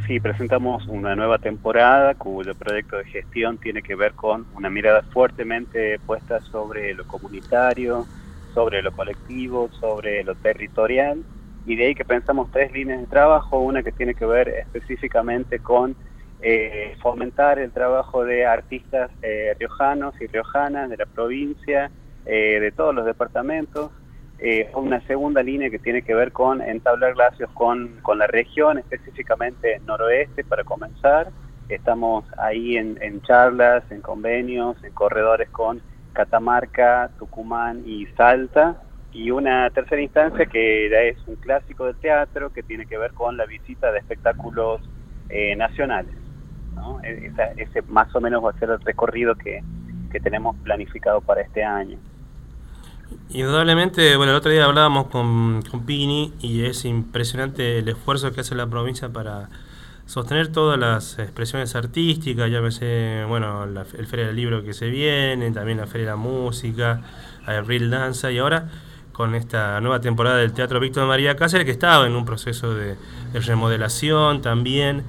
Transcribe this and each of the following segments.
Sí, presentamos una nueva temporada cuyo proyecto de gestión tiene que ver con una mirada fuertemente puesta sobre lo comunitario, sobre lo colectivo, sobre lo territorial, y de ahí que pensamos 3 líneas de trabajo, una que tiene que ver específicamente con fomentar el trabajo de artistas riojanos y riojanas de la provincia, de todos los departamentos. Una segunda línea que tiene que ver con entablar lazos con la región, específicamente noroeste, para comenzar. Estamos ahí en charlas, en convenios, en corredores con Catamarca, Tucumán y Salta. Y una tercera instancia que ya es un clásico del teatro, que tiene que ver con la visita de espectáculos nacionales, ¿no? Ese más o menos va a ser el recorrido que tenemos planificado para este año. Indudablemente, bueno, el otro día hablábamos con Pini y es impresionante el esfuerzo que hace la provincia para sostener todas las expresiones artísticas, ya sé, bueno, el Feria del Libro que se viene, también la Feria de la Música, el Real Danza, y ahora con esta nueva temporada del Teatro Víctor María Cáceres, que estaba en un proceso de remodelación también,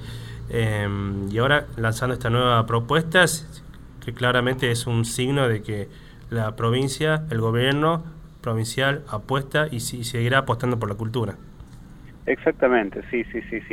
y ahora lanzando esta nueva propuesta, que claramente es un signo de que la provincia, el gobierno provincial apuesta y seguirá apostando por la cultura. Exactamente, sí.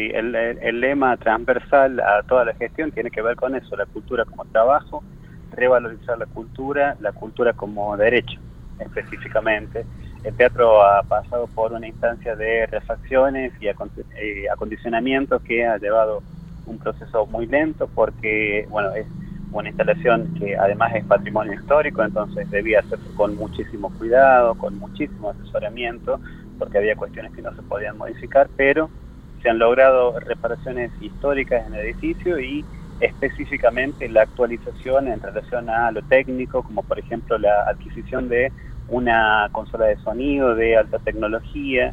El lema transversal a toda la gestión tiene que ver con eso: la cultura como trabajo, revalorizar la cultura como derecho, específicamente. El teatro ha pasado por una instancia de refacciones y acondicionamientos que ha llevado un proceso muy lento, porque, bueno, es una instalación que además es patrimonio histórico, entonces debía hacerse con muchísimo cuidado, con muchísimo asesoramiento, porque había cuestiones que no se podían modificar, pero se han logrado reparaciones históricas en el edificio y específicamente la actualización en relación a lo técnico, como por ejemplo la adquisición de una consola de sonido de alta tecnología,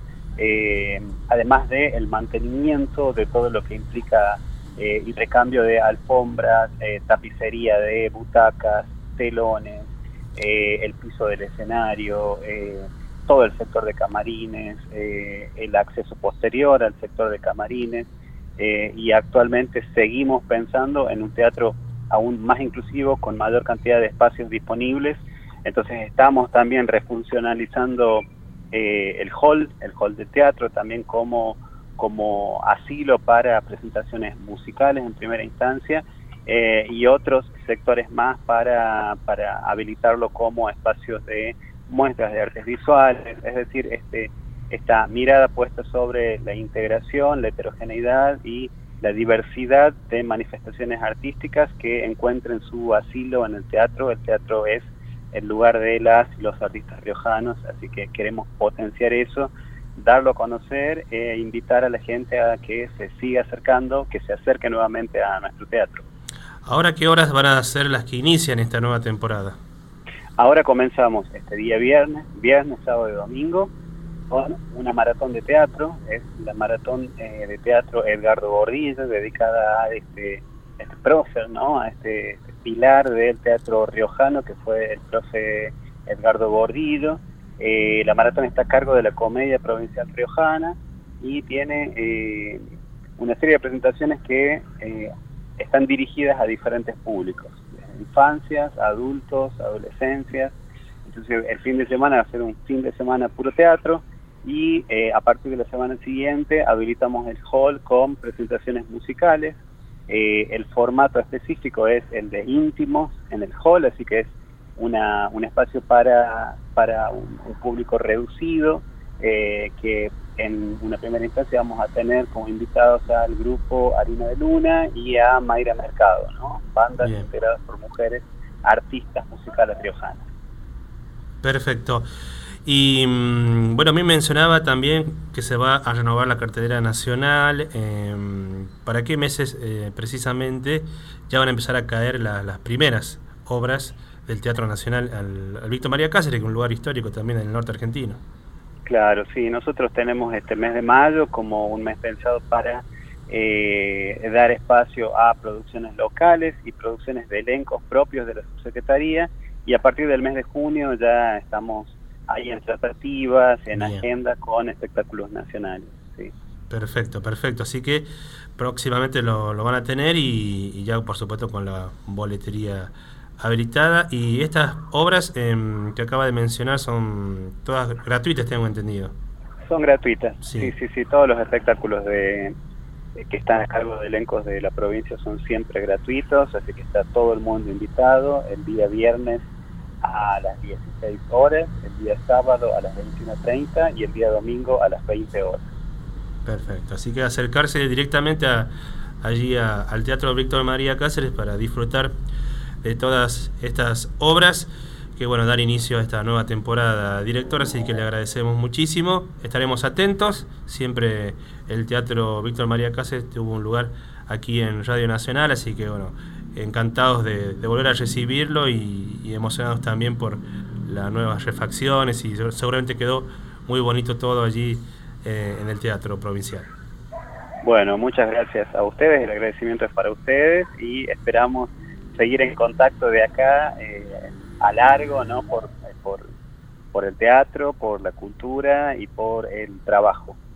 además del mantenimiento de todo lo que implica y recambio de alfombras, tapicería de butacas, telones, el piso del escenario, todo el sector de camarines, el acceso posterior al sector de camarines, y actualmente seguimos pensando en un teatro aún más inclusivo, con mayor cantidad de espacios disponibles. Entonces estamos también refuncionalizando el hall de teatro también como asilo para presentaciones musicales en primera instancia, y otros sectores más para habilitarlo como espacios de muestras de artes visuales, es decir, esta mirada puesta sobre la integración, la heterogeneidad y la diversidad de manifestaciones artísticas que encuentren su asilo en el teatro. El teatro es el lugar de las y los artistas riojanos, así que queremos potenciar eso, darlo a conocer e invitar a la gente a que se siga acercando, que se acerque nuevamente a nuestro teatro. ¿Ahora qué horas van a ser las que inician esta nueva temporada? Ahora comenzamos este día viernes, sábado y domingo, con una maratón de teatro. Es la maratón de teatro Edgardo Gordillo, dedicada a este prócer, ¿no? A este pilar del teatro riojano que fue el profe Edgardo Gordillo. La maratón está a cargo de la Comedia Provincial Riojana y tiene una serie de presentaciones que están dirigidas a diferentes públicos, infancias, adultos, adolescencias. Entonces el fin de semana va a ser un fin de semana puro teatro, y a partir de la semana siguiente habilitamos el hall con presentaciones musicales. El formato específico es el de íntimos en el hall, así que es un espacio para un público reducido, que en una primera instancia vamos a tener como invitados al grupo Harina de Luna y a Mayra Mercado, ¿no? Bandas Bien. integradas por mujeres, artistas musicales riojanas. Perfecto. Y bueno, a mí mencionaba también que se va a renovar la cartelera nacional. ¿Para qué meses precisamente ya van a empezar a caer las primeras obras del Teatro Nacional al Víctor María Cáceres, que es un lugar histórico también en el norte argentino? Claro, sí, nosotros tenemos este mes de mayo como un mes pensado para dar espacio a producciones locales y producciones de elencos propios de la subsecretaría, y a partir del mes de junio ya estamos ahí en tratativas, en Bien. agenda con espectáculos nacionales, sí. Perfecto, perfecto. Así que próximamente lo van a tener y ya por supuesto con la boletería habilitada. Y estas obras que acaba de mencionar son todas gratuitas, tengo entendido. Son gratuitas, sí, Sí, sí, sí, todos los espectáculos que están a cargo de elencos de la provincia son siempre gratuitos, así que está todo el mundo invitado el día viernes a las 16 horas, el día sábado a las 21:30 y el día domingo a las 20 horas. perfecto. Así que acercarse directamente al Teatro Víctor María Cáceres para disfrutar de todas estas obras que bueno, dar inicio a esta nueva temporada, director, así que le agradecemos muchísimo, estaremos atentos, siempre el Teatro Víctor María Cáceres tuvo un lugar aquí en Radio Nacional, así que bueno, encantados de volver a recibirlo y emocionados también por las nuevas refacciones y seguramente quedó muy bonito todo allí en el Teatro Provincial. Bueno, muchas gracias a ustedes, el agradecimiento es para ustedes y esperamos seguir en contacto de acá a largo, ¿no? Por el teatro, por la cultura y por el trabajo.